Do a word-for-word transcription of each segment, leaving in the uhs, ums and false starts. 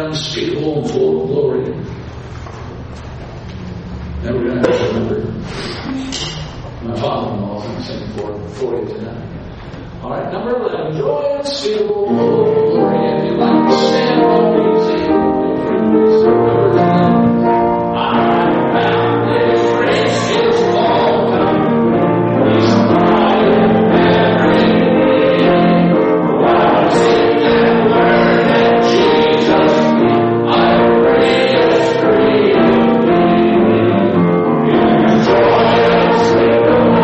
unspeakable and full of glory. Now we're going to have to remember my father-in-law is going to sing for, for you tonight. All right, number eleven, joy unspeakable, full of glory. If you like to stand while we sing, number eleven. I found His grace is all come. He's mine every day. While sing and learn at Jesus' feet, I'm free as free indeed. In joy unspeakable,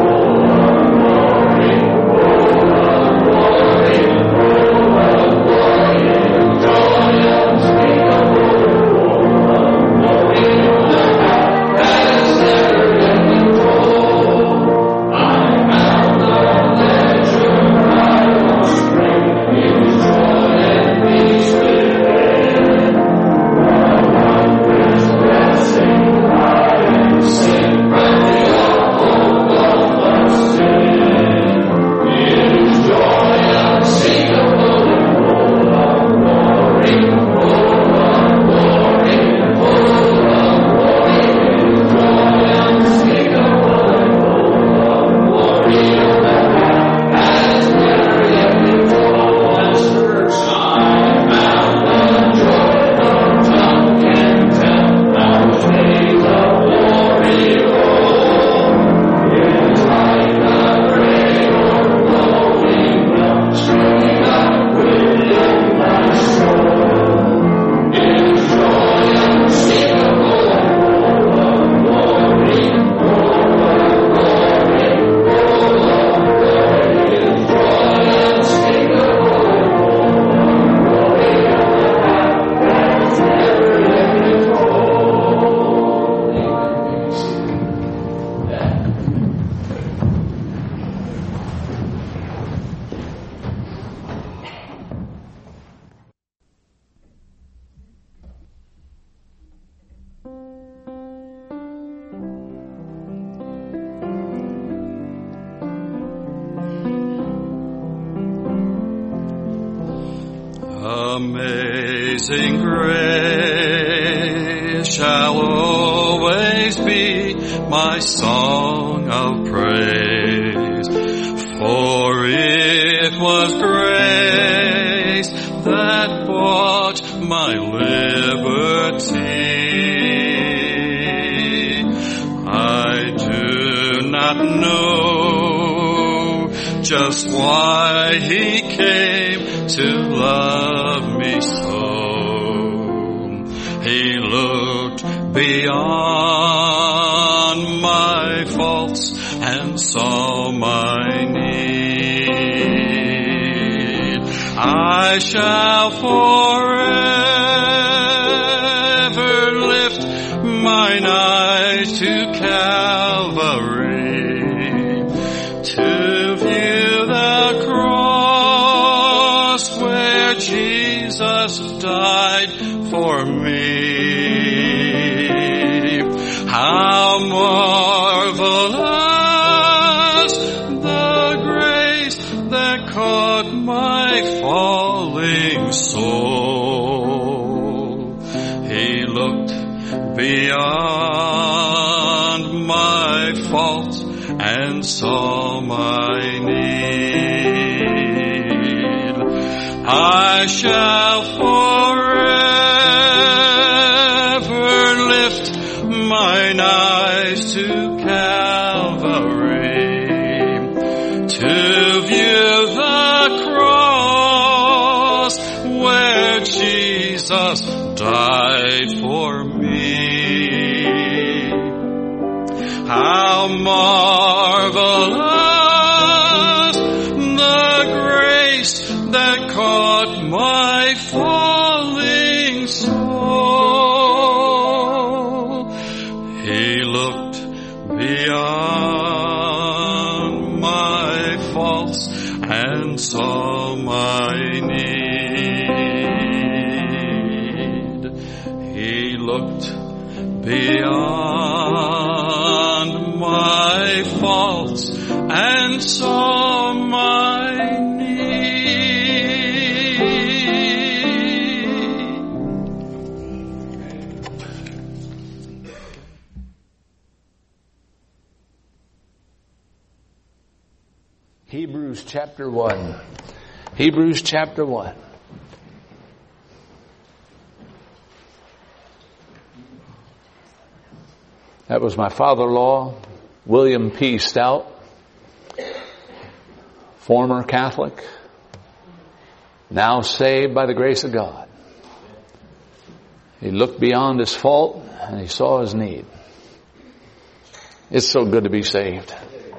Amazing grace shall always be my song of praise, for it was grace that bought my liberty. I do not know just why He came to love me so. He looked beyond my faults and saw my need. I shall forever lift mine eyes to Calvary, to view the cross where Jesus died for me. How marvelous the grace that caught my falling soul. He looked beyond my faults and saw my need. I shall forever lift mine eyes to Calvary, to view the cross where Jesus died for me. How marvelous the grace that caught my falling soul. He looked beyond my faults and saw my need. He looked beyond my faults and saw my need. Hebrews chapter one. Hebrews chapter one. That was my father-in-law, William P. Stout, former Catholic, now saved by the grace of God. He looked beyond his fault and he saw his need. It's so good to be saved.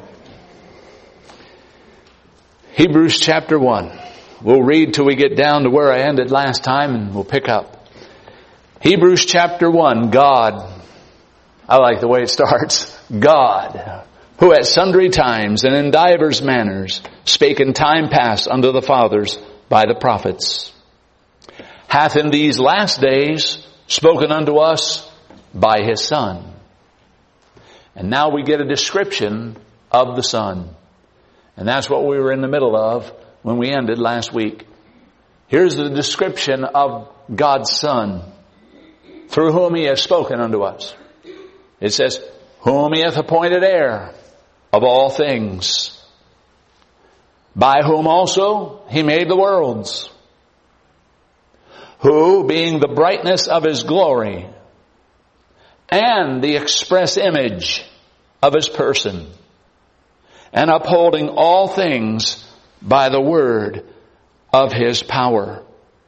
Hebrews chapter one. We'll read till we get down to where I ended last time and we'll pick up. Hebrews chapter one. God. I like the way it starts. God, who at sundry times and in divers manners spake in time past unto the fathers by the prophets, hath in these last days spoken unto us by his Son. And now we get a description of the Son. And that's what we were in the middle of when we ended last week. Here's the description of God's Son, through whom he has spoken unto us. It says, whom he hath appointed heir of all things, by whom also he made the worlds, who, being the brightness of his glory and the express image of his person, and upholding all things by the word of his power.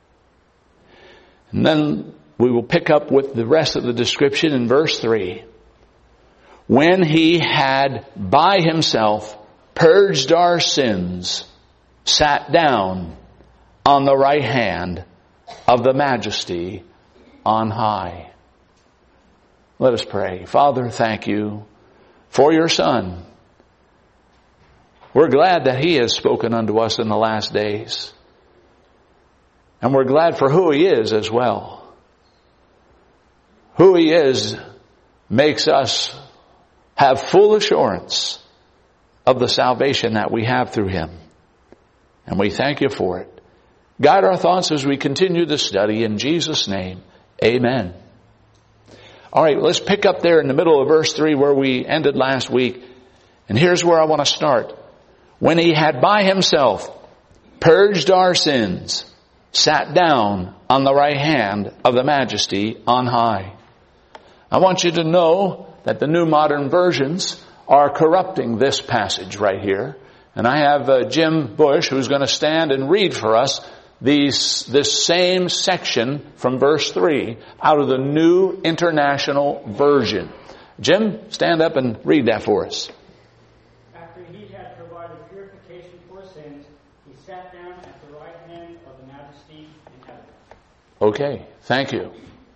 And then we will pick up with the rest of the description in verse three. When he had by himself purged our sins, sat down on the right hand of the majesty on high. Let us pray. Father, thank you for your Son. We're glad that he has spoken unto us in the last days. And we're glad for who he is as well. Who he is makes us have full assurance of the salvation that we have through him. And we thank you for it. Guide our thoughts as we continue the study in Jesus' name. Amen. All right, let's pick up there in the middle of verse three where we ended last week. And here's where I want to start. When he had by himself purged our sins, sat down on the right hand of the majesty on high. I want you to know that the New Modern Versions are corrupting this passage right here. And I have uh, Jim Bush who's going to stand and read for us these, this same section from verse three out of the New International Version. Jim, stand up and read that for us. After he had provided purification for sins, he sat down at the right hand of the majesty in heaven. Okay, thank you.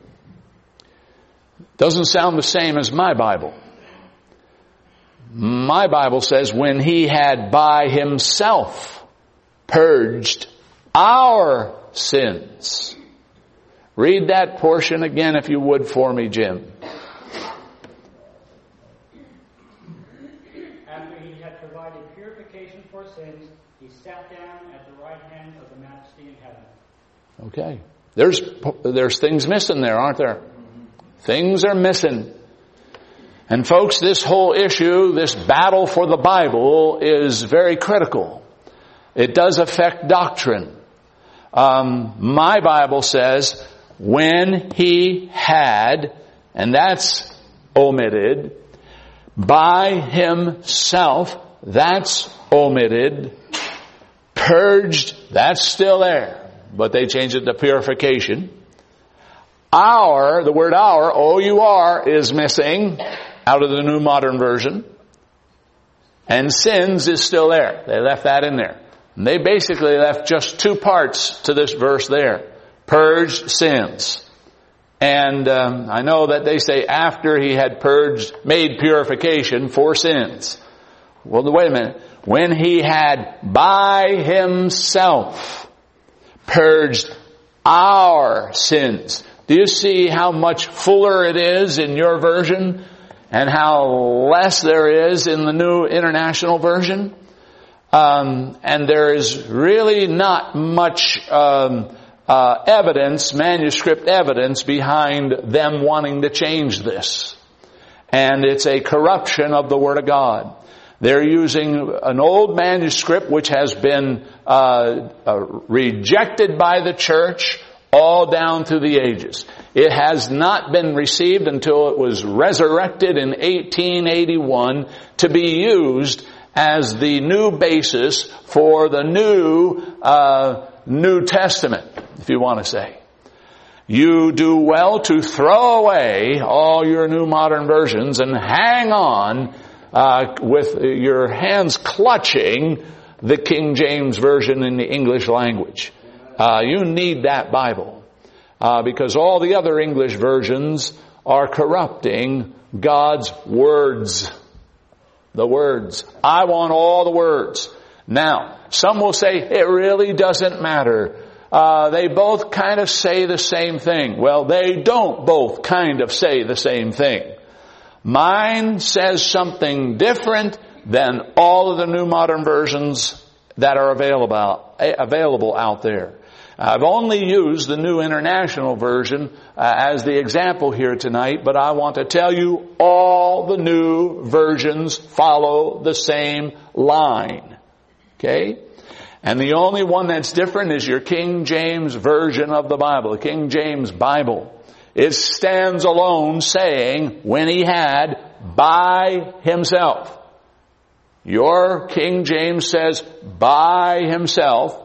Doesn't sound the same as my Bible. My Bible says when he had by himself purged our sins. Read that portion again if you would for me, Jim. After he had provided purification for sins, he sat down at the right hand of the majesty in heaven. Okay. There's, there's things missing there, aren't there? Things are missing. And folks, this whole issue, this battle for the Bible is very critical. It does affect doctrine. Um, my Bible says, when he had, and that's omitted, by himself, that's omitted, purged, that's still there, but they changed it to purification. Our, the word our, O U R, is missing out of the New Modern Version. And sins is still there. They left that in there. And they basically left just two parts to this verse there. Purged sins. And um, I know that they say after he had purged, made purification for sins. Well, wait a minute. When he had by himself purged our sins. Do you see how much fuller it is in your version and how less there is in the New International Version? Um, and there is really not much um, uh, evidence, manuscript evidence, behind them wanting to change this. And it's a corruption of the Word of God. They're using an old manuscript which has been uh, uh, rejected by the church all down through the ages. It has not been received until it was resurrected in eighteen eighty-one to be used as the new basis for the new uh, New Testament, if you want to say. You do well to throw away all your new modern versions and hang on uh, with your hands clutching the King James Version in the English language. Uh, you need that Bible uh, because all the other English versions are corrupting God's words. The words. I want all the words. Now, some will say it really doesn't matter. Uh, they both kind of say the same thing. Well, they don't both kind of say the same thing. Mine says something different than all of the new modern versions that are available, available out there. I've only used the New International Version uh, as the example here tonight, but I want to tell you all the new versions follow the same line. Okay? And the only one that's different is your King James Version of the Bible, the King James Bible. It stands alone saying, when he had, by himself. Your King James says, by himself.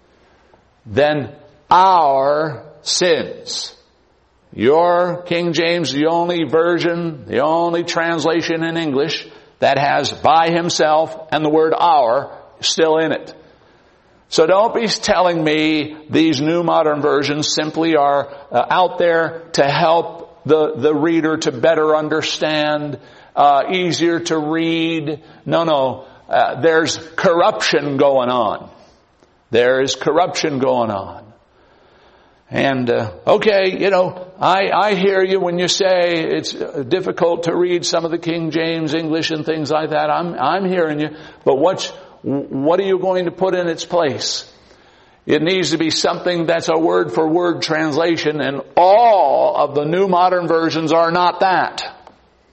Then our sins. Your King James, the only version, the only translation in English that has by himself and the word our still in it. So don't be telling me these new modern versions simply are uh, out there to help the, the reader to better understand, uh, easier to read. No, no. Uh, there's corruption going on. There is corruption going on. And, uh, okay, you know, I, I hear you when you say it's difficult to read some of the King James English and things like that. I'm, I'm hearing you. But what's, what are you going to put in its place? It needs to be something that's a word for word translation, and all of the new modern versions are not that.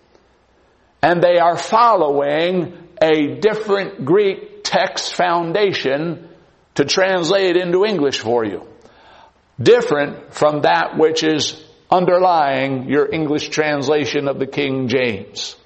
And they are following a different Greek text foundation to translate into English for you. Different from that which is underlying your English translation of the King James.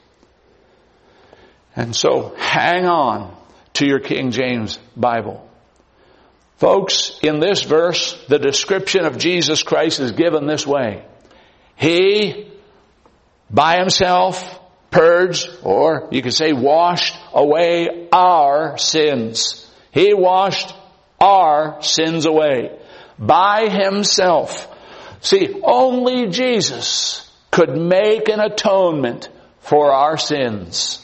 And so hang on to your King James Bible. Folks, in this verse, the description of Jesus Christ is given this way. He, by himself, purged, or you could say washed away our sins. He washed our sins away by himself. See, only Jesus could make an atonement for our sins.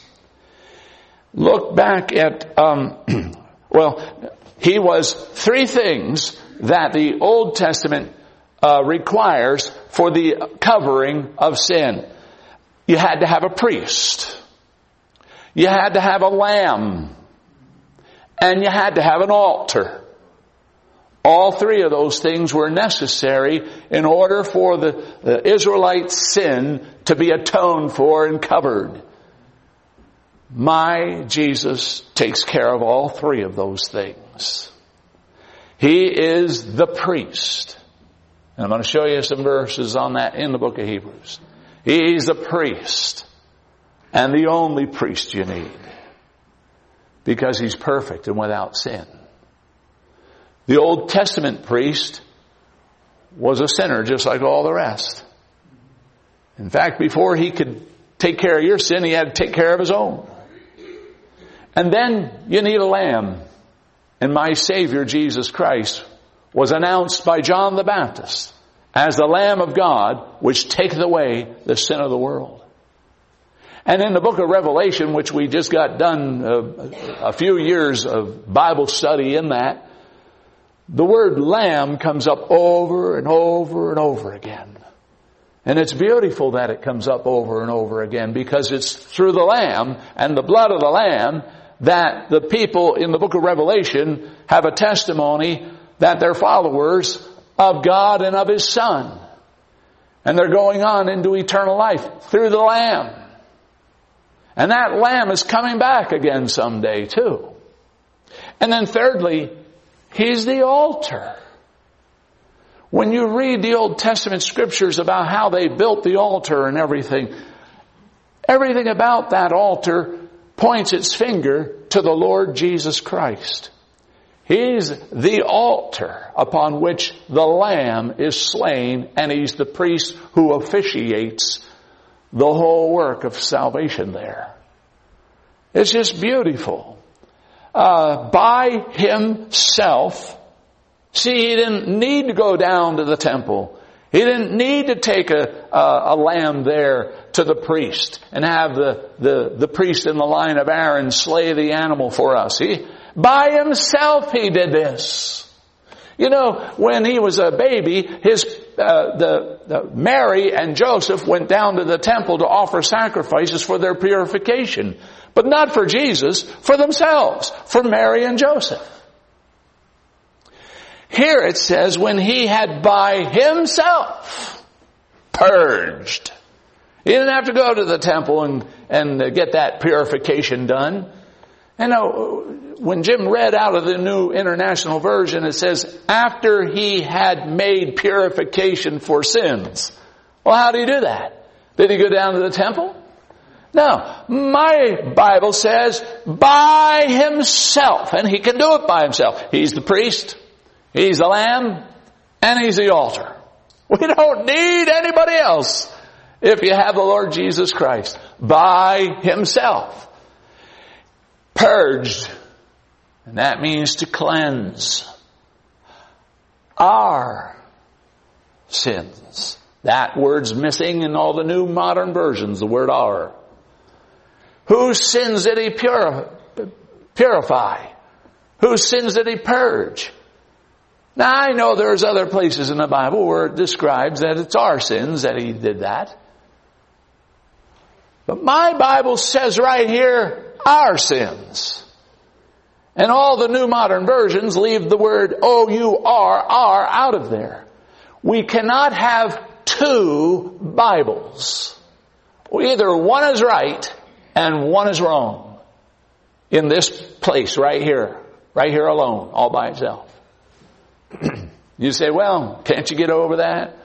Look back at, um, well, he was three things that the Old Testament uh, requires for the covering of sin. You had to have a priest. You had to have a lamb. And you had to have an altar. All three of those things were necessary in order for the, the Israelite sin to be atoned for and covered. My Jesus takes care of all three of those things. He is the priest. And I'm going to show you some verses on that in the book of Hebrews. He's the priest and the only priest you need because he's perfect and without sin. The Old Testament priest was a sinner just like all the rest. In fact, before he could take care of your sin, he had to take care of his own. And then you need a lamb. And my Savior, Jesus Christ, was announced by John the Baptist as the Lamb of God, which taketh away the sin of the world. And in the book of Revelation, which we just got done uh, a few years of Bible study in that, the word lamb comes up over and over and over again. And it's beautiful that it comes up over and over again because it's through the lamb and the blood of the lamb that the people in the book of Revelation have a testimony that they're followers of God and of His Son. And they're going on into eternal life through the lamb. And that lamb is coming back again someday too. And then thirdly, He's the altar. When you read the Old Testament scriptures about how they built the altar and everything, everything about that altar points its finger to the Lord Jesus Christ. He's the altar upon which the Lamb is slain, and He's the priest who officiates the whole work of salvation there. It's just beautiful. Uh, by Himself, see, He didn't need to go down to the temple. He didn't need to take a, a, a lamb there to the priest and have the, the, the priest in the line of Aaron slay the animal for us. He, by Himself He did this. You know, when He was a baby, his uh, the, the Mary and Joseph went down to the temple to offer sacrifices for their purification. But not for Jesus, for themselves, for Mary and Joseph. Here it says, when He had by Himself purged. He didn't have to go to the temple and, and get that purification done. You know, when Jim read out of the New International Version, it says, after He had made purification for sins. Well, how did He do that? Did He go down to the temple? No. My Bible says, by Himself. And He can do it by Himself. He's the priest. He's the lamb, and He's the altar. We don't need anybody else if you have the Lord Jesus Christ. By Himself. Purged. And that means to cleanse. Our sins. That word's missing in all the new modern versions, the word our. Whose sins did He purify? purify? Whose sins did He purge? Now, I know there's other places in the Bible where it describes that it's our sins that He did that. But my Bible says right here, our sins. And all the new modern versions leave the word O U R R out of there. We cannot have two Bibles. Either one is right and one is wrong. In this place right here. Right here alone, all by itself. You say, well, can't you get over that?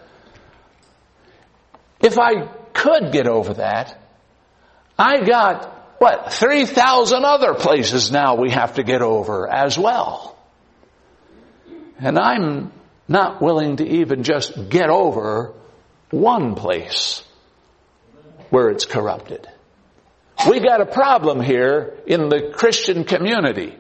If I could get over that, I got, what, three thousand other places now we have to get over as well. And I'm not willing to even just get over one place where it's corrupted. We got a problem here in the Christian community.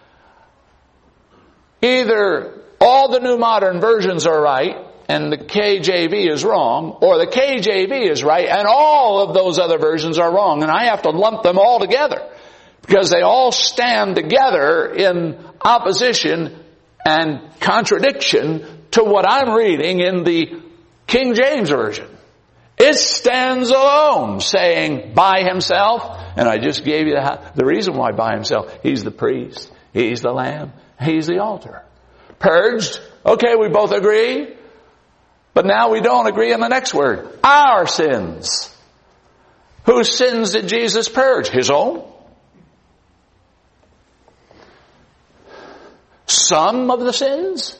Either all the new modern versions are right and the K J V is wrong, or the K J V is right and all of those other versions are wrong. And I have to lump them all together because they all stand together in opposition and contradiction to what I'm reading in the King James Version. It stands alone, saying by Himself, and I just gave you the, the reason why by Himself. He's the priest, He's the lamb, He's the altar. Purged. Okay, we both agree. But now we don't agree on the next word. Our sins. Whose sins did Jesus purge? His own? Some of the sins?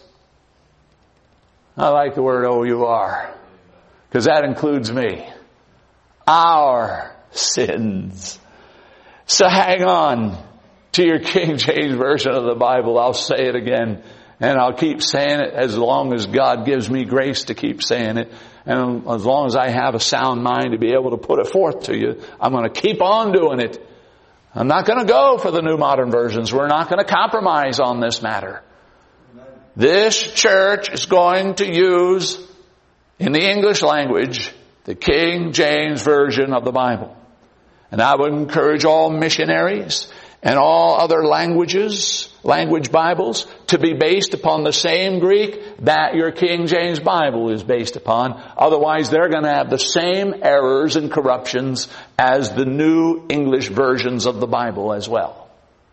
I like the word O U R. Because that includes me. Our sins. So hang on to your King James Version of the Bible. I'll say it again. And I'll keep saying it as long as God gives me grace to keep saying it. And as long as I have a sound mind to be able to put it forth to you, I'm going to keep on doing it. I'm not going to go for the new modern versions. We're not going to compromise on this matter. This church is going to use, in the English language, the King James Version of the Bible. And I would encourage all missionaries and all other languages, language Bibles, to be based upon the same Greek that your King James Bible is based upon. Otherwise, they're going to have the same errors and corruptions as the new English versions of the Bible as well.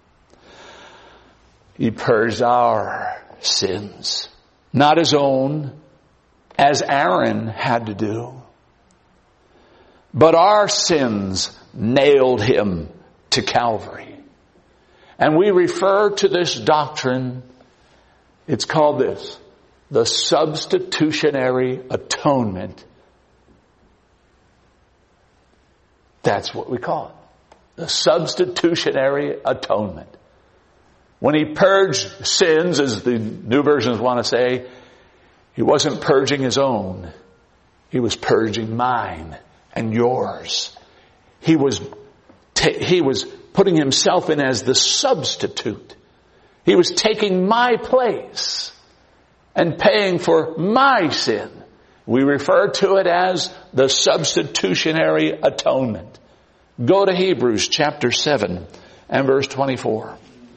He purged our sins, not His own, as Aaron had to do. but our sins nailed him to Calvary. And we refer to this doctrine, it's called this, the substitutionary atonement. That's what we call it. The substitutionary atonement. When he purged sins, as the new versions want to say, he wasn't purging his own. He was purging mine and yours. He was, ta- he was putting himself in as the substitute. He was taking my place and paying for my sin. We refer to it as the substitutionary atonement. Go to Hebrews chapter seven and verse twenty-four.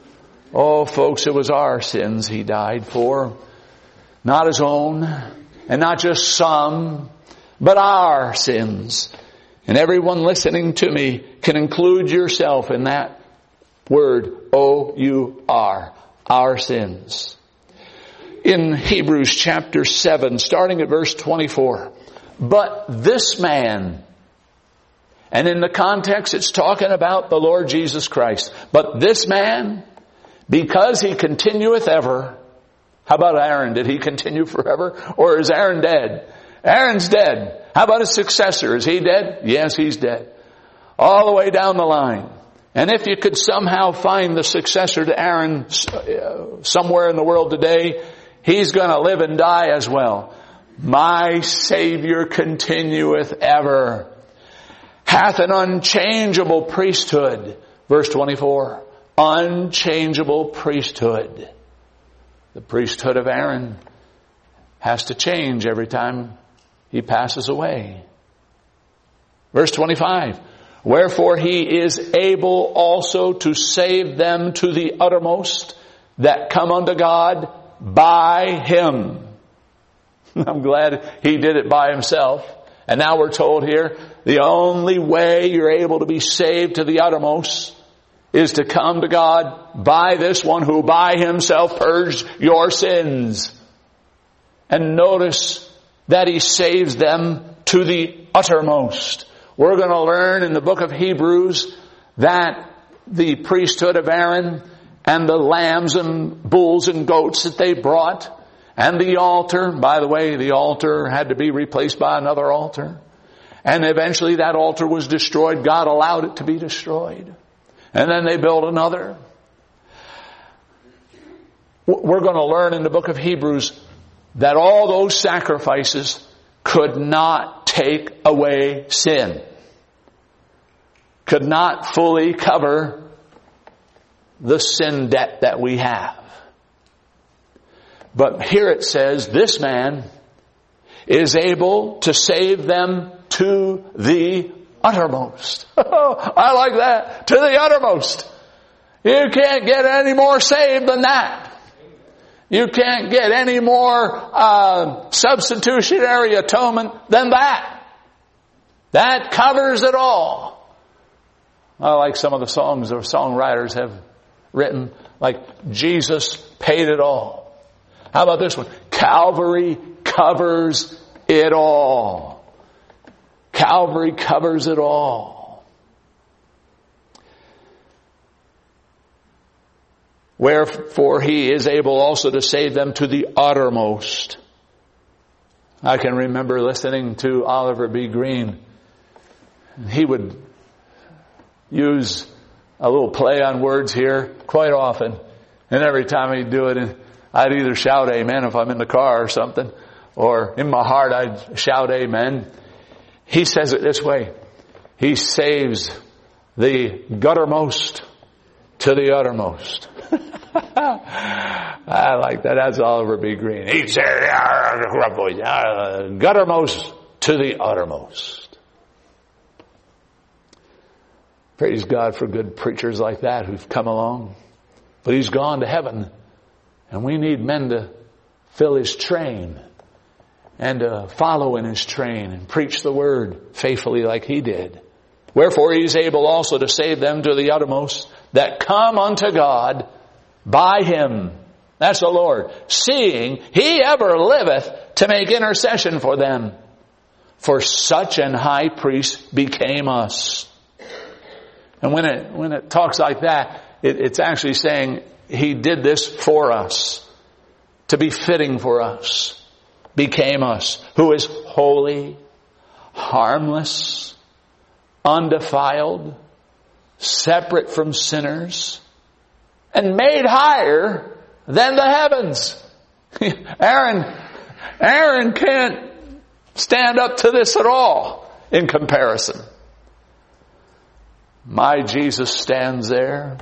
Oh, folks, it was our sins he died for. Not his own, and not just some, but our sins. And everyone listening to me can include yourself in that word, O U R, our sins. In Hebrews chapter seven, starting at verse twenty-four. But this man, and in the context it's talking about the Lord Jesus Christ. But this man, because he continueth ever. How about Aaron? Did he continue forever? Or is Aaron dead? Aaron's dead. How about his successor? Is he dead? Yes, he's dead. All the way down the line. And if you could somehow find the successor to Aaron somewhere in the world today, he's going to live and die as well. My Savior continueth ever. Hath an unchangeable priesthood. Verse twenty-four. Unchangeable priesthood. The priesthood of Aaron has to change every time he passes away. Verse twenty-five. Wherefore he is able also to save them to the uttermost that come unto God by him. I'm glad he did it by himself. And now we're told here, the only way you're able to be saved to the uttermost is to come to God by this one who by himself purged your sins. And notice that he saves them to the uttermost. We're going to learn in the book of Hebrews that the priesthood of Aaron and the lambs and bulls and goats that they brought and the altar, by the way, the altar had to be replaced by another altar. And eventually that altar was destroyed. God allowed it to be destroyed. And then they built another. We're going to learn in the book of Hebrews that all those sacrifices could not take away sin. Could not fully cover the sin debt that we have. But here it says, this man is able to save them to the uttermost. I like that. To the uttermost. You can't get any more saved than that. You can't get any more uh, substitutionary atonement than that. That covers it all. I like some of the songs the songwriters have written, like Jesus paid it all. How about this one? Calvary covers it all. Calvary covers it all. Wherefore he is able also to save them to the uttermost. I can remember listening to Oliver B. Green. He would use a little play on words here quite often. And every time he'd do it, I'd either shout amen if I'm in the car or something, or in my heart I'd shout amen. He says it this way. He saves the guttermost to the uttermost. I like that. That's Oliver B. Green. He said, guttermost to the uttermost. Praise God for good preachers like that who've come along. But he's gone to heaven. And we need men to fill his train and to follow in his train and preach the word faithfully like he did. Wherefore he is able also to save them to the uttermost that come unto God by him. That's the Lord. Seeing he ever liveth to make intercession for them. for such an high priest became us. And when it, when it talks like that, it, it's actually saying He did this for us, to be fitting for us, became us, who is holy, harmless, undefiled, separate from sinners, and made higher than the heavens. Aaron, Aaron can't stand up to this at all in comparison. My Jesus stands there,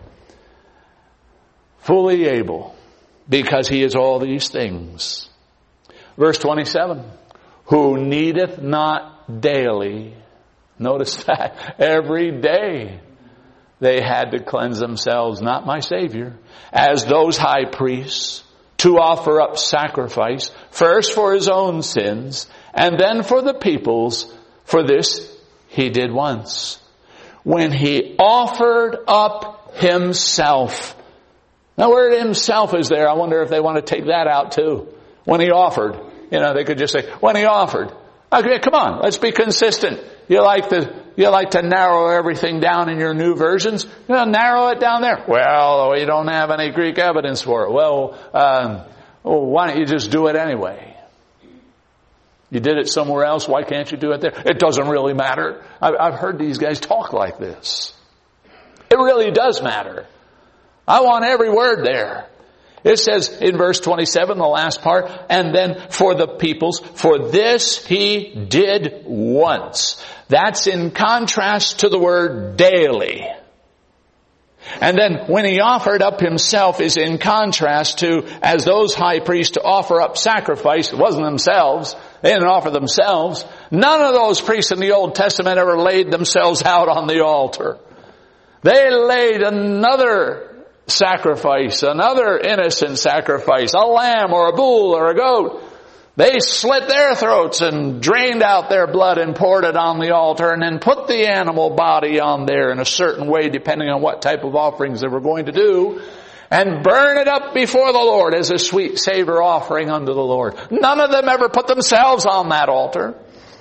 fully able, because He is all these things. Verse twenty-seven, who needeth not daily. Notice that. Every day they had to cleanse themselves, not my Savior, as those high priests, to offer up sacrifice, first for His own sins, and then for the people's. For this He did once, when He offered up Himself. Now, the word Himself is there. I wonder if they want to take that out too. When He offered. You know, they could just say, when He offered. Okay, come on, let's be consistent. You like to, you like to narrow everything down in your new versions? You know, narrow it down there. Well, we don't have any Greek evidence for it. Well, um, well, why don't you just do it anyway? You did it somewhere else. Why can't you do it there? It doesn't really matter. I've heard these guys talk like this. It really does matter. I want every word there. It says in verse twenty-seven, the last part, and then for the peoples, for this He did once. That's in contrast to the word daily. And then when He offered up Himself is in contrast to, as those high priests to offer up sacrifice. It wasn't themselves. They didn't offer themselves. None of those priests in the Old Testament ever laid themselves out on the altar. They laid another sacrifice, another innocent sacrifice, a lamb or a bull or a goat. They slit their throats and drained out their blood and poured it on the altar and then put the animal body on there in a certain way depending on what type of offerings they were going to do, and burn it up before the Lord as a sweet savor offering unto the Lord. None of them ever put themselves on that altar.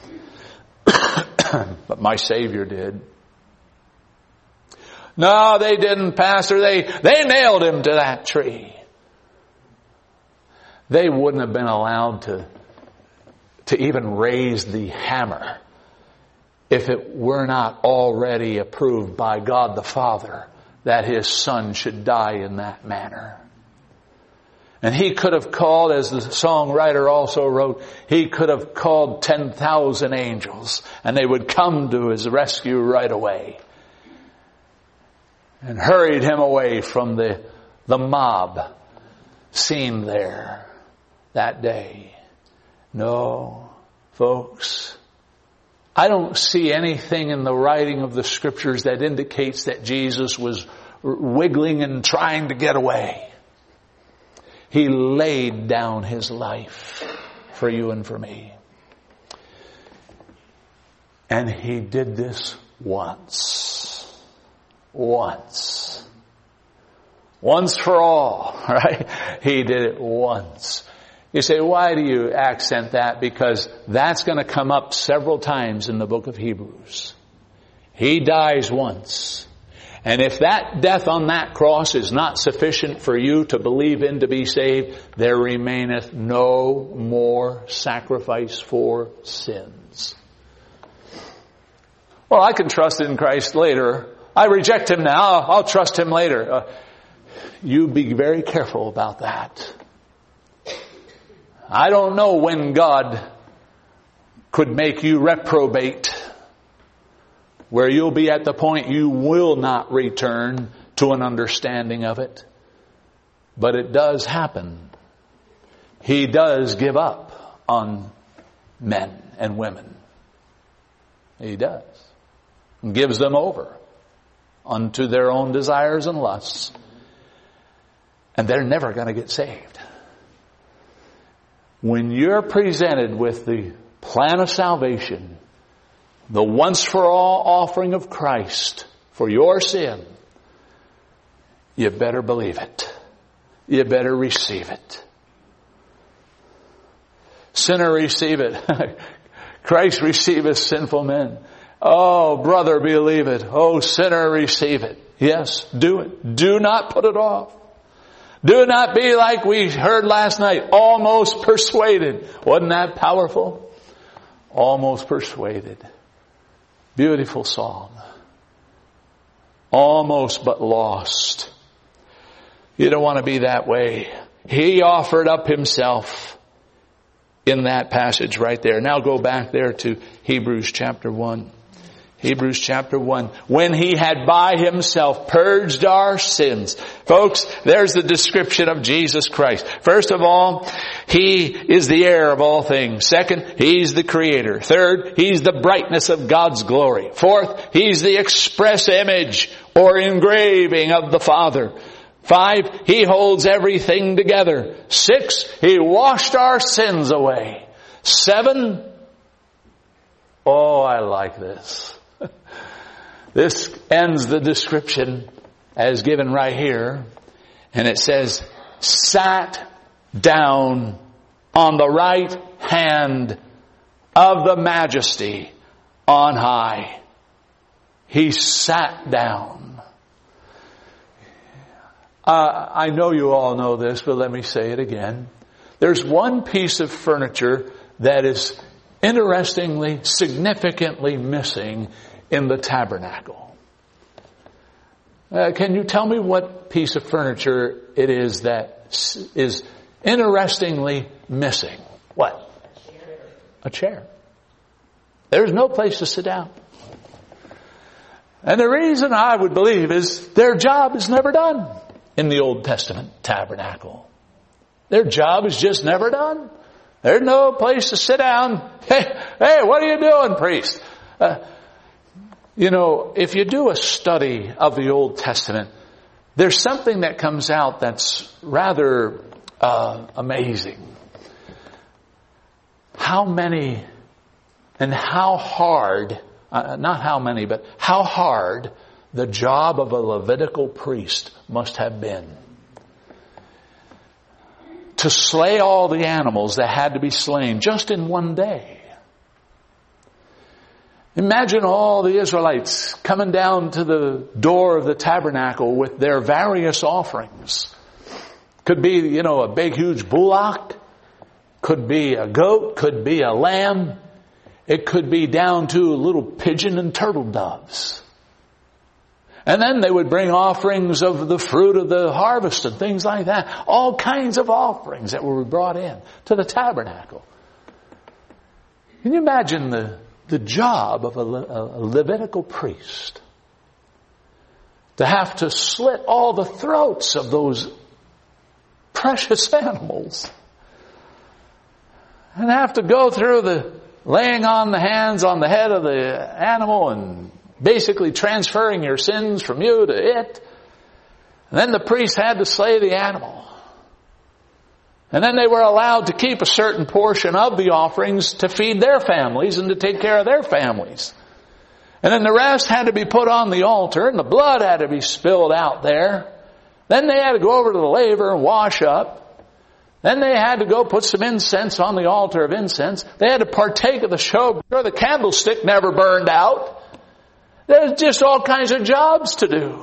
But my Savior did. No, they didn't, Pastor. They, they nailed Him to that tree. They wouldn't have been allowed to, to even raise the hammer if it were not already approved by God the Father that His Son should die in that manner. And He could have called, as the songwriter also wrote, He could have called ten thousand angels and they would come to His rescue right away. And hurried Him away from the, the mob seen there that day. No, folks, I don't see anything in the writing of the Scriptures that indicates that Jesus was wiggling and trying to get away. He laid down His life for you and for me. And He did this once. Once. Once for all, right? He did it once. You say, why do you accent that? Because that's going to come up several times in the book of Hebrews. He dies once. And if that death on that cross is not sufficient for you to believe in to be saved, there remaineth no more sacrifice for sins. Well, I can trust in Christ later. I reject Him now. I'll, I'll trust Him later. Uh, you be very careful about that. I don't know when God could make you reprobate, where you'll be at the point you will not return to an understanding of it. But it does happen. He does give up on men and women. He does. And gives them over unto their own desires and lusts. And they're never going to get saved. When you're presented with the plan of salvation, the once for all offering of Christ for your sin, you better believe it. You better receive it. Sinner, receive it. Christ receiveth sinful men. Oh, brother, believe it. Oh, sinner, receive it. Yes, do it. Do not put it off. Do not be like we heard last night, almost persuaded. Wasn't that powerful? Almost persuaded. Beautiful song. Almost but lost. You don't want to be that way. He offered up himself in that passage right there. Now go back there to Hebrews chapter one. Hebrews chapter one. When he had by himself purged our sins. Folks, there's the description of Jesus Christ. First of all, he is the heir of all things. Second, he's the creator. Third, he's the brightness of God's glory. Fourth, he's the express image or engraving of the Father. Five, he holds everything together. Six, he washed our sins away. Seven, oh, I like this. This ends the description as given right here. And it says, sat down on the right hand of the majesty on high. He sat down. Uh, I know you all know this, but let me say it again. There's one piece of furniture that is interestingly, significantly missing in the tabernacle. Uh, can you tell me what piece of furniture it is that is interestingly missing? What? A chair. A chair. There's no place to sit down. And the reason I would believe is their job is never done in the Old Testament tabernacle. Their job is just never done. There's no place to sit down. Hey, hey, what are you doing, priest? Uh, you know, if you do a study of the Old Testament, there's something that comes out that's rather uh, amazing. How many and how hard, uh, not how many, but how hard the job of a Levitical priest must have been. To slay all the animals that had to be slain just in one day. Imagine all the Israelites coming down to the door of the tabernacle with their various offerings. Could be, you know, a big huge bullock. Could be a goat. Could be a lamb. It could be down to a little pigeon and turtle doves. And then they would bring offerings of the fruit of the harvest and things like that. All kinds of offerings that were brought in to the tabernacle. Can you imagine the, the job of a, Le, a Levitical priest? To have to slit all the throats of those precious animals. And have to go through the laying on the hands on the head of the animal and basically transferring your sins from you to it. And then the priest had to slay the animal. And then they were allowed to keep a certain portion of the offerings to feed their families and to take care of their families. And then the rest had to be put on the altar and the blood had to be spilled out there. Then they had to go over to the laver and wash up. Then they had to go put some incense on the altar of incense. They had to partake of the show. The candlestick never burned out. There's just all kinds of jobs to do.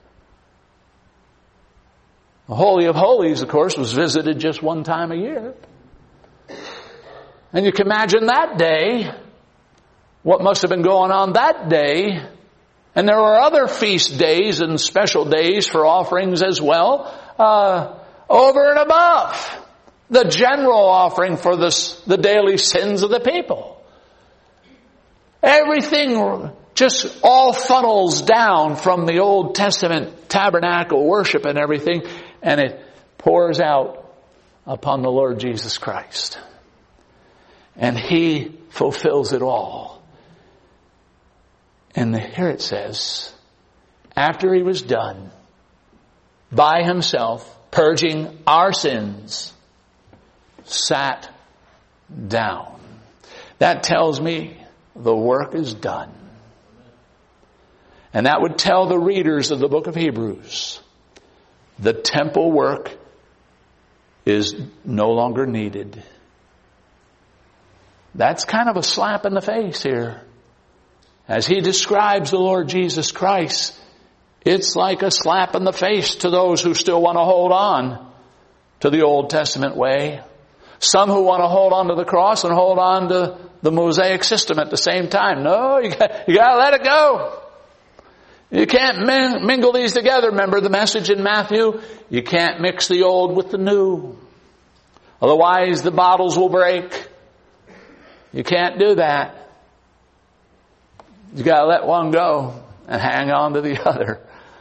The Holy of Holies, of course, was visited just one time a year. And you can imagine that day, what must have been going on that day. And there were other feast days and special days for offerings as well, uh, over and above the general offering for this, the daily sins of the people. Everything just all funnels down from the Old Testament tabernacle worship and everything, and it pours out upon the Lord Jesus Christ. And He fulfills it all. And here it says, after He was done by Himself, purging our sins, sat down. That tells me the work is done. And that would tell the readers of the book of Hebrews, the temple work is no longer needed. That's kind of a slap in the face here. As he describes the Lord Jesus Christ, it's like a slap in the face to those who still want to hold on to the Old Testament way. Some who want to hold on to the cross and hold on to the Mosaic system at the same time. No, you got, you got to let it go. You can't min- mingle these together. Remember the message in Matthew? You can't mix the old with the new. Otherwise the bottles will break. You can't do that. You got to let one go and hang on to the other.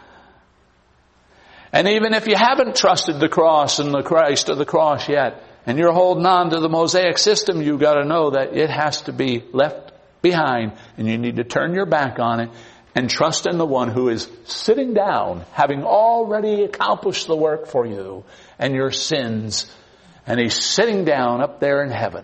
And even if you haven't trusted the cross and the Christ of the cross yet, and you're holding on to the Mosaic system, you've got to know that it has to be left behind, and you need to turn your back on it and trust in the one who is sitting down, having already accomplished the work for you and your sins, and he's sitting down up there in heaven.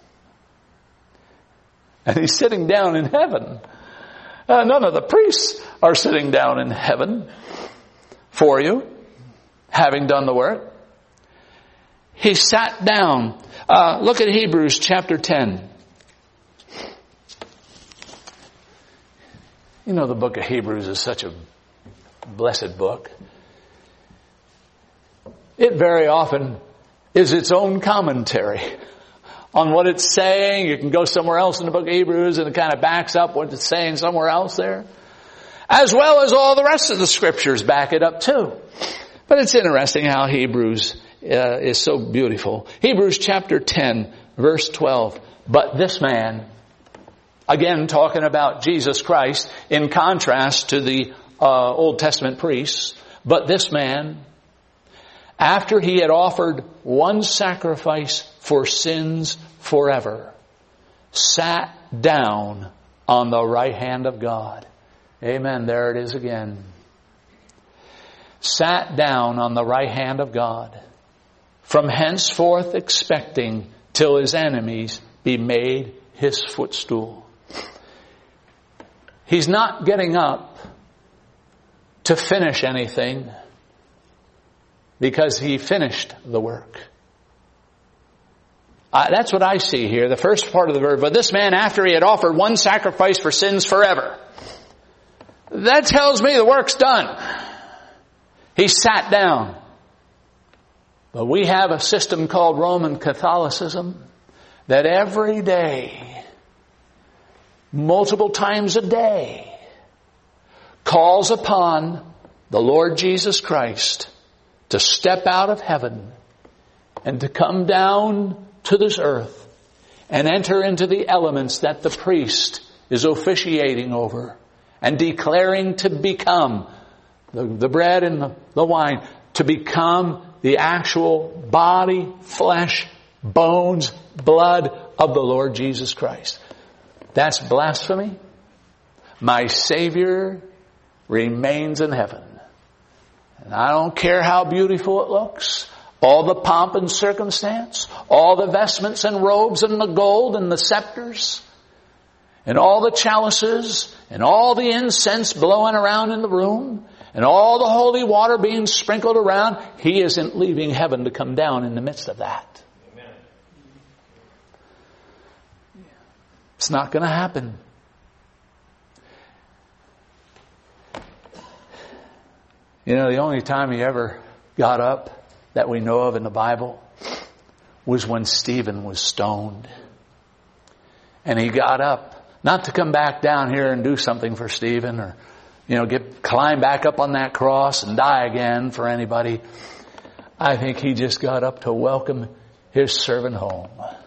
And he's sitting down in heaven. Uh, none of the priests are sitting down in heaven for you, having done the work. He sat down. Uh, look at Hebrews chapter ten. You know, the book of Hebrews is such a blessed book. It very often is its own commentary on what it's saying. You can go somewhere else in the book of Hebrews and it kind of backs up what it's saying somewhere else there. As well as all the rest of the scriptures back it up too. But it's interesting how Hebrews uh, is so beautiful. Hebrews chapter ten, verse twelve. But this man, again talking about Jesus Christ in contrast to the uh, Old Testament priests, but this man, after he had offered one sacrifice for sins forever, sat down on the right hand of God. Amen. There it is again. Sat down on the right hand of God, from henceforth expecting till his enemies be made his footstool. He's not getting up to finish anything because he finished the work. Uh, that's what I see here, the first part of the verse. But this man, after he had offered one sacrifice for sins forever, that tells me the work's done. He sat down. But we have a system called Roman Catholicism that every day, multiple times a day, calls upon the Lord Jesus Christ to step out of heaven and to come down to this earth and enter into the elements that the priest is officiating over and declaring to become the, the bread and the, the wine, to become the actual body, flesh, bones, blood of the Lord Jesus Christ. That's blasphemy. My Savior remains in heaven. And I don't care how beautiful it looks, all the pomp and circumstance, all the vestments and robes and the gold and the scepters, and all the chalices, and all the incense blowing around in the room, and all the holy water being sprinkled around. He isn't leaving heaven to come down in the midst of that. Amen. It's not going to happen. You know, the only time he ever got up that we know of in the Bible was when Stephen was stoned. And he got up, not to come back down here and do something for Stephen or, you know, get climb back up on that cross and die again for anybody. I think he just got up to welcome his servant home.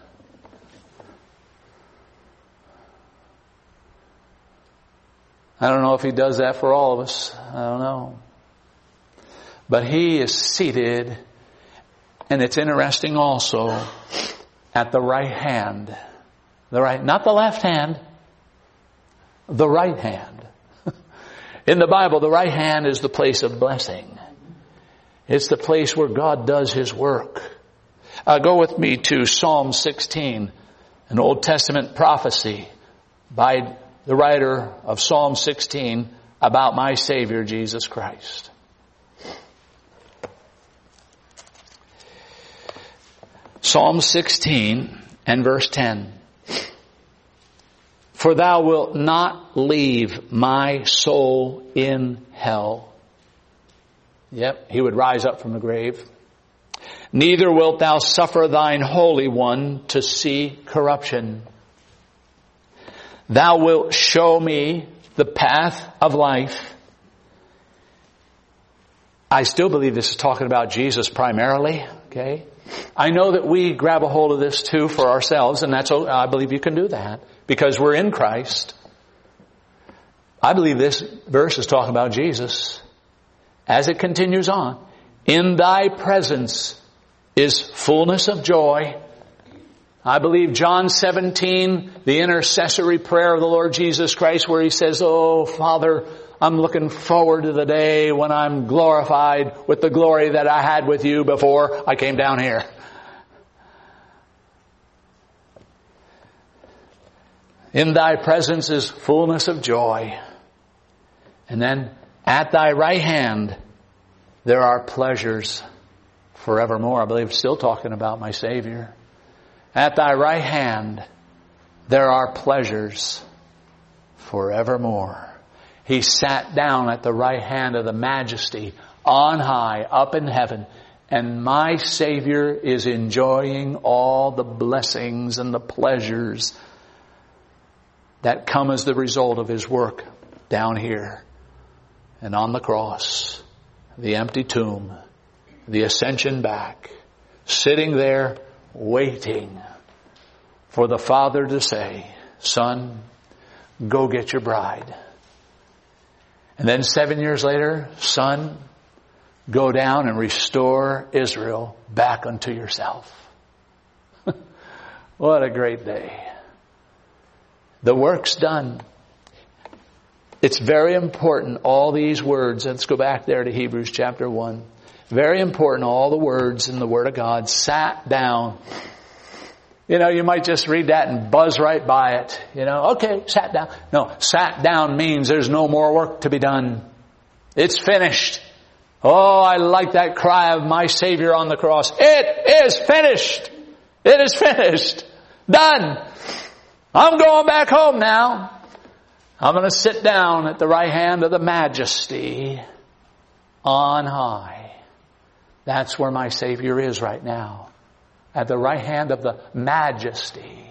I don't know if he does that for all of us. I don't know. But he is seated, and it's interesting also, at the right hand. The right, not the left hand, the right hand. In the Bible, the right hand is the place of blessing. It's the place where God does His work. Uh, go with me to Psalm sixteen, an Old Testament prophecy by the writer of Psalm sixteen about my Savior, Jesus Christ. Psalm sixteen and verse ten. For thou wilt not leave my soul in hell. Yep, he would rise up from the grave. Neither wilt thou suffer thine Holy One to see corruption. Thou wilt show me the path of life. I still believe this is talking about Jesus primarily, okay? I know that we grab a hold of this too for ourselves, and that's, I believe you can do that because we're in Christ. I believe this verse is talking about Jesus. As it continues on, in thy presence is fullness of joy. I believe John seventeen, the intercessory prayer of the Lord Jesus Christ, where he says, oh, Father, I'm looking forward to the day when I'm glorified with the glory that I had with you before I came down here. In thy presence is fullness of joy. And then, at thy right hand, there are pleasures forevermore. I believe it's still talking about my Savior. At thy right hand, there are pleasures forevermore. He sat down at the right hand of the Majesty on high, up in heaven. And my Savior is enjoying all the blessings and the pleasures that come as the result of His work down here and on the cross, the empty tomb, the ascension back, sitting there waiting for the Father to say, Son, go get your bride. And then seven years later, Son, go down and restore Israel back unto yourself. What a great day. The work's done. It's very important, all these words. Let's go back there to Hebrews chapter one. Very important, all the words in the Word of God sat down. You know, you might just read that and buzz right by it. You know, okay, sat down. No, sat down means there's no more work to be done. It's finished. Oh, I like that cry of my Savior on the cross. It is finished. It is finished. Done. I'm going back home now. I'm going to sit down at the right hand of the Majesty on high. That's where my Savior is right now. At the right hand of the Majesty.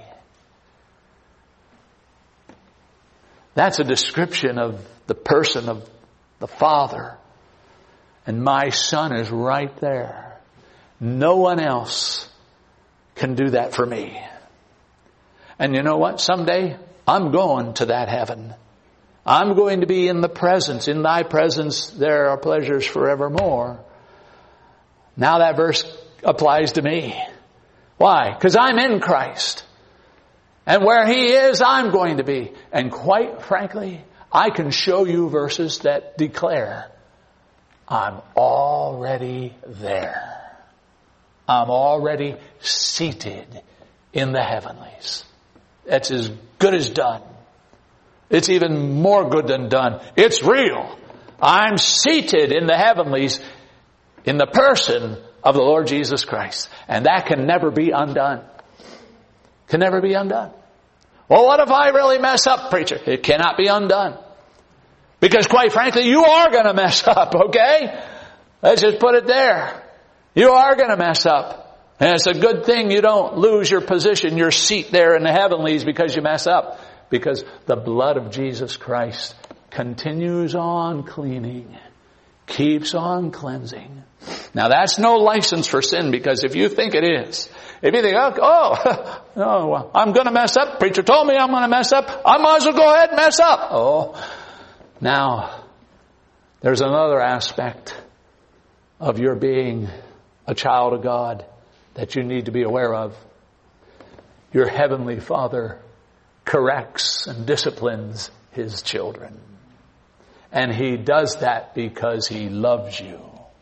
That's a description of the person of the Father. And my Son is right there. No one else can do that for me. And you know what? Someday I'm going to that heaven. I'm going to be in the presence. In thy presence there are pleasures forevermore. Now that verse applies to me. Why? Because I'm in Christ. And where He is, I'm going to be. And quite frankly, I can show you verses that declare I'm already there. I'm already seated in the heavenlies. That's as good as done. It's even more good than done. It's real. I'm seated in the heavenlies in the person of the Lord Jesus Christ. And that can never be undone. Can never be undone. Well, what if I really mess up, preacher? It cannot be undone. Because quite frankly, you are going to mess up, okay? Let's just put it there. You are going to mess up. And it's a good thing you don't lose your position, your seat there in the heavenlies because you mess up. Because the blood of Jesus Christ continues on cleaning, keeps on cleansing. Now that's no license for sin, because if you think it is, if you think, oh, oh, oh well, I'm going to mess up. Preacher told me I'm going to mess up. I might as well go ahead and mess up. Oh, now there's another aspect of your being a child of God that you need to be aware of. Your heavenly Father corrects and disciplines His children. And He does that because He loves you.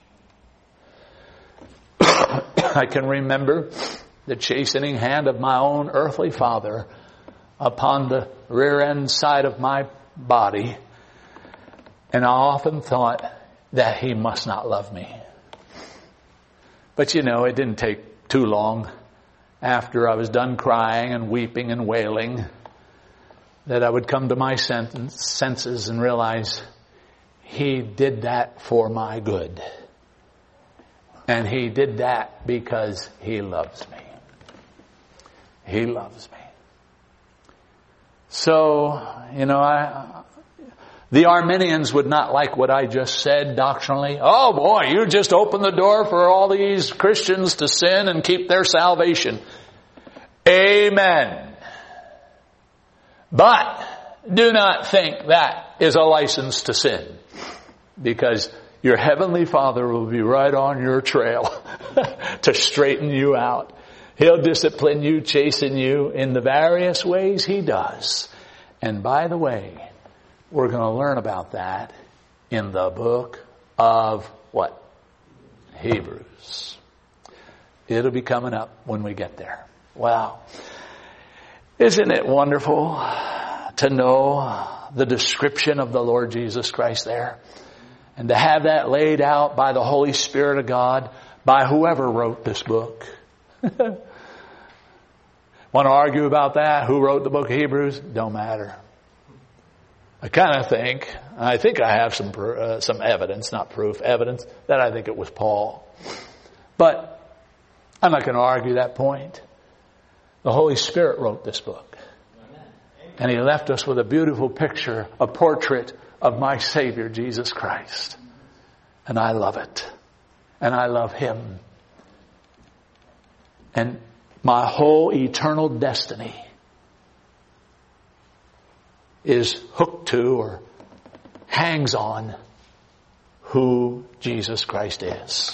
I can remember the chastening hand of my own earthly father upon the rear end side of my body. And I often thought that he must not love me. But you know, it didn't take too long after I was done crying and weeping and wailing that I would come to my senses and realize He did that for my good. And He did that because He loves me. He loves me. So, you know, I, the Arminians would not like what I just said doctrinally. Oh boy, you just opened the door for all these Christians to sin and keep their salvation. Amen. But do not think that is a license to sin, because your Heavenly Father will be right on your trail to straighten you out. He'll discipline you, chasten you in the various ways He does. And by the way, we're going to learn about that in the book of what? Hebrews. It'll be coming up when we get there. Wow. Isn't it wonderful to know the description of the Lord Jesus Christ there? And to have that laid out by the Holy Spirit of God, by whoever wrote this book. Want to argue about that? Who wrote the book of Hebrews? Don't matter. I kind of think, I think I have some uh, some evidence, not proof, evidence, that I think it was Paul. But I'm not going to argue that point. The Holy Spirit wrote this book. And He left us with a beautiful picture, a portrait of my Savior, Jesus Christ. And I love it. And I love Him. And my whole eternal destiny is hooked to or hangs on who Jesus Christ is.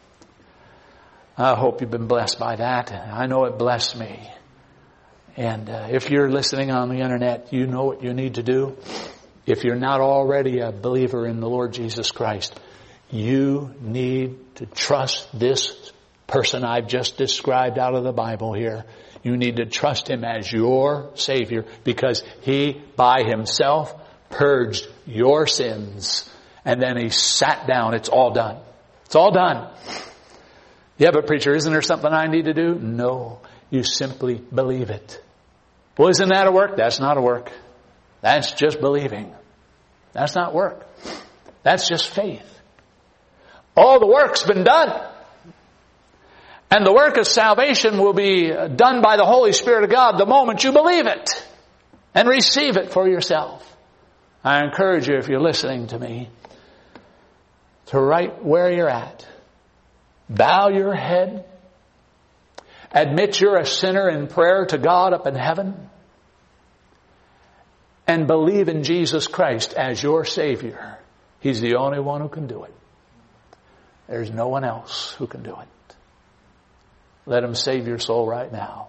I hope you've been blessed by that. I know it blessed me. And uh, if you're listening on the internet, you know what you need to do. If you're not already a believer in the Lord Jesus Christ, you need to trust this person I've just described out of the Bible here. You need to trust Him as your Savior, because He by Himself purged your sins. And then He sat down. It's all done. It's all done. Yeah, but preacher, isn't there something I need to do? No. You simply believe it. Well, isn't that a work? That's not a work. That's just believing. That's not work. That's just faith. All the work's been done. And the work of salvation will be done by the Holy Spirit of God the moment you believe it and receive it for yourself. I encourage you, if you're listening to me, to right where you're at, bow your head, admit you're a sinner in prayer to God up in heaven, and believe in Jesus Christ as your Savior. He's the only one who can do it. There's no one else who can do it. Let Him save your soul right now.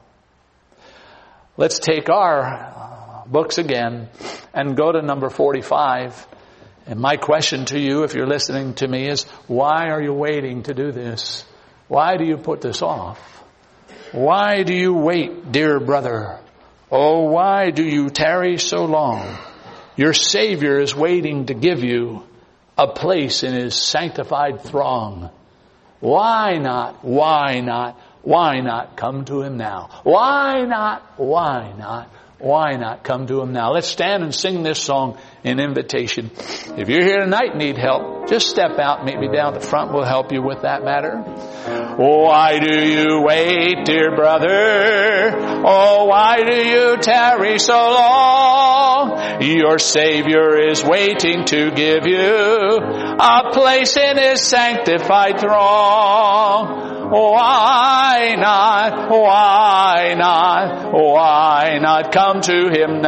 Let's take our books again and go to number forty-five. And my question to you, if you're listening to me, is why are you waiting to do this? Why do you put this off? Why do you wait, dear brother? Oh, why do you tarry so long? Your Savior is waiting to give you a place in His sanctified throng. Why not? Why not? Why not come to Him now? Why not? Why not? Why not come to Him now? Let's stand and sing this song in invitation. If you're here tonight and need help, just step out and meet me down at the front. We'll help you with that matter. Why do you wait, dear brother? Oh, why do you tarry so long? Your Savior is waiting to give you a place in His sanctified throng. Why not? Why not? Why not come to Him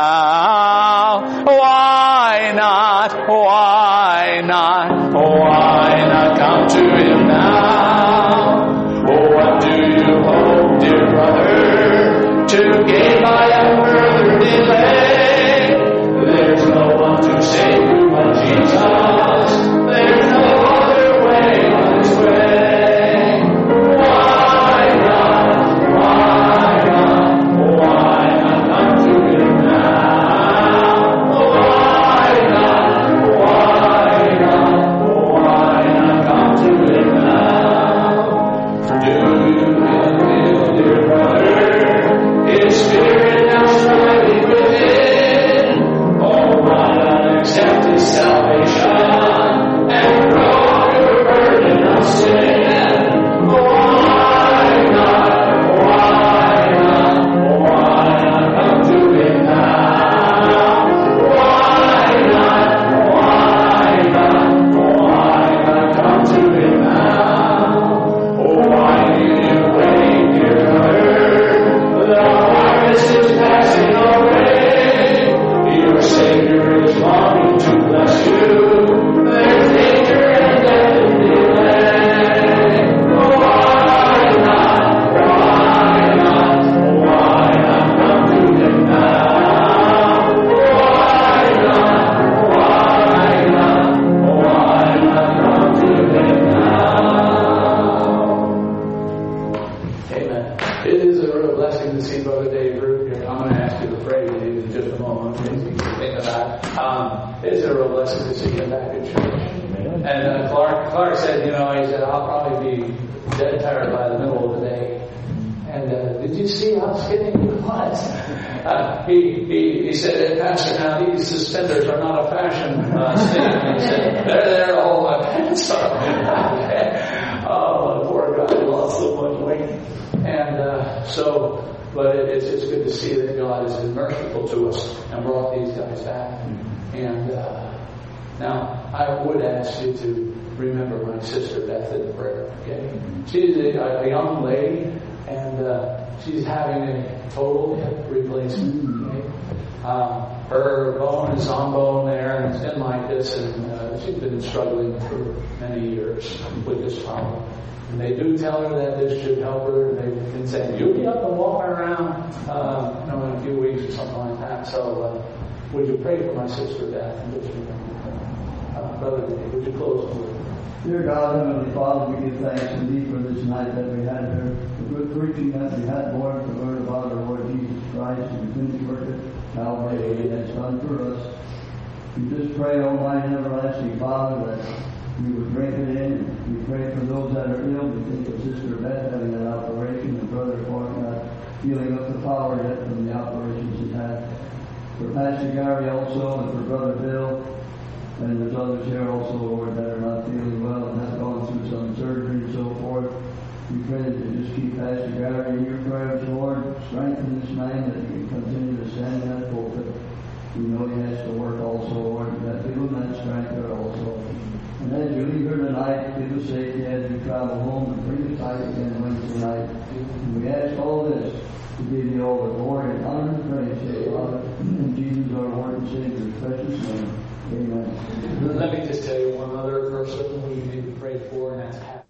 now? Why not? Why not? Why not come to Him now? What do you hope, dear brother, to gain by a further delay? There's no one to save you but Jesus. There's no other way but His way. Why not? Why not? Why not come to Him now? Why not? Why not? Why not come to Him now? Do you feel, dear brother, His Spirit now? yeah. Um, it's a real blessing to see him back at church. And uh, Clark, Clark said, you know, he said, I'll probably be dead tired by the middle of the day. And uh, did you see how skinny he was? Uh, he, he he said, hey, Pastor, now these suspenders are not a fashion uh, statement. He said, they're there to hold my pants up. Oh, my poor guy lost so much weight. And uh, so, but it, it's, it's good to see that God has been merciful to us and brought these guys back. And uh, now, I would ask you to remember my sister Beth in prayer. Okay, she's a, a young lady, and uh, she's having a total hip replacement. Okay? Um, her bone is on bone there, and it's been like this, and uh, she's been struggling for many years with this problem. And they do tell her that this should help her. They've been saying, you'll be up and walking around uh, you know, in a few weeks or something like that. So uh, would you pray for my sister Beth? And just remember her. Uh, Brother Dave, would you close with me? Dear God, Heavenly Father, we give thanks indeed for this night that we had here, the good preaching that we had, Lord, to learn about our Lord Jesus Christ and the finished work at Calvary that He has done for us. We just pray, Almighty everlasting Father, that we would drink it in. We pray for those that are ill. We think of Sister Beth having that operation, and Brother Clark not healing up the power yet from the operations he had. For Pastor Gary also, and for Brother Bill, and there's others here also, Lord, that are not feeling well and have gone through some surgery and so forth. We pray that you just keep Pastor Gary in your prayers, Lord. Strengthen this man that he can continue to stand in that pulpit. We know he has to work also, Lord, that give him that strength there also. And as you leave here tonight, give us safety as we travel home and bring us back again Wednesday night. And we ask all this to give you all the glory and honor and praise, dear Father, in Jesus our Lord and Savior's precious name. Amen. Let me just tell you one other person we need to pray for, and that's